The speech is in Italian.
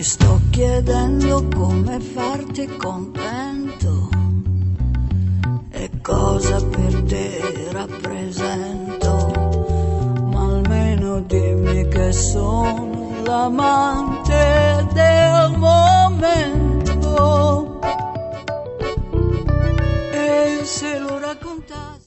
sto chiedendo come farti contento e cosa per te